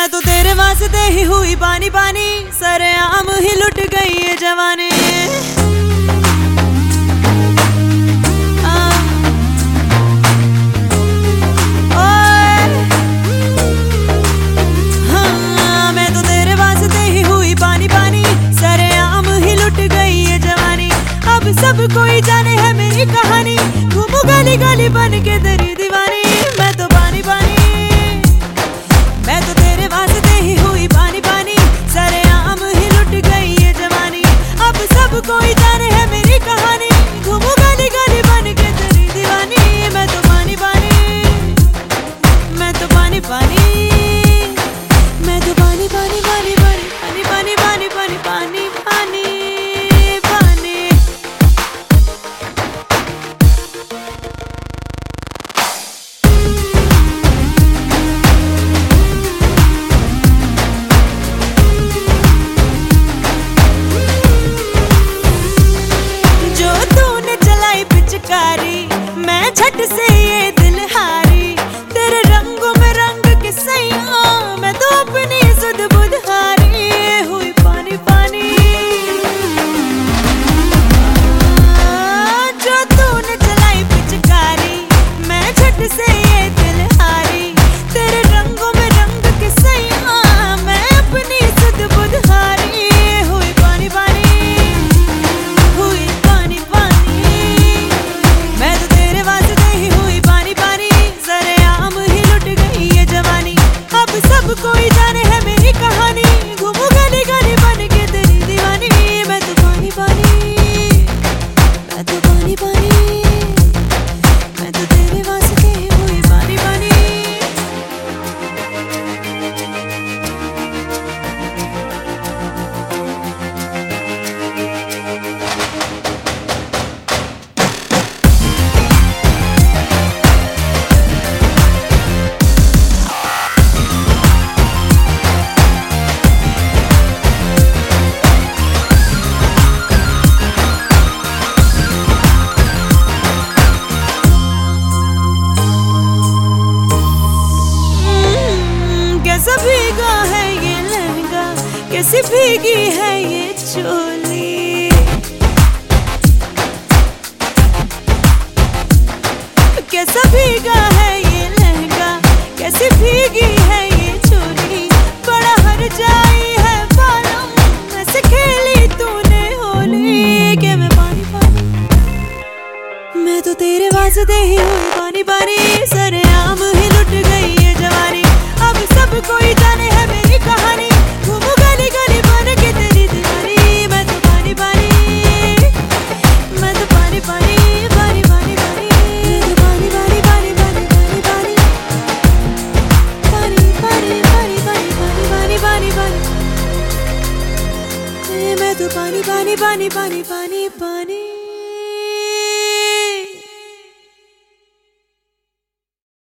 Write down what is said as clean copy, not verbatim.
मैं तो तेरे वास्ते ही हुई पानी पानी, सरेआम ही लुट गई ये जवानी। हाँ, मैं तो तेरे वास्ते ही हुई पानी पानी, सरेआम ही लुट गई ये जवानी। अब सब कोई जाने है मेरी कहानी, घूमू गली गली बन के तेरी दीवानी। मैं तो पानी पानी, मैं तो तेरे वास्ते ही हुई पानी पानी, सरेआम ही लुट गई ये जवानी। अब सब कोई जाने है मेरी कहानी, घूमू गली गली बन के तेरी दीवानी। मैं तो पानी पानी, मैं तो पानी पानी, मैं तो पानी पानी पानी पानी पानी पानी पानी पानी पानी पानी। मैं झट से ये दिल हारी, तेरे रंगों में रंग के सैया, मैं तो अपनी सुध बुध हारी हुई पानी पानी। जो तूने चलाई पिचकारी, मैं झट से ये दिल हारी, तेरे रंगों में रंग के सैया, मैं अपनी सुध बुध हारी हुई पानी पानी, हुई पानी पानी। मैं तो तेरे वास्ते ही हुई पानी पानी, सरेआम ही लुट गई ये जवानी। अब सब कोई जाने है मेरी कहानी, घूमू गली गली बन के तेरी दीवानी। मैं तो पानी पानी, मैं तो पानी पानी, मैं तो तेरे वास्ते ही हुई पानी पानी। कैसा भीगा है ये लहंगा, कैसी भीगी है ये चोली। कैसा भीगा है ये लहंगा, कैसी भीगी है ये चोली। बड़ा हर जाई है बालों, ऐसे खेली तूने होली के मैं पानी पानी। मैं तो तेरे वास्ते ही हुई पानी पानी, सरेआम ही लुट गई ये जवानी। अब सब कोई जाने है मेरी कहानी, घूमू गली गली बन के तेरी दीवानी। मैं तो पानी पानी, मैं तो पानी पानी पानी पानी पानी, मैं तो पानी पानी पानी पानी पानी पानी पानी पानी पानी पानी पानी पानी, मैं तो पानी पानी पानी पानी पानी पानी।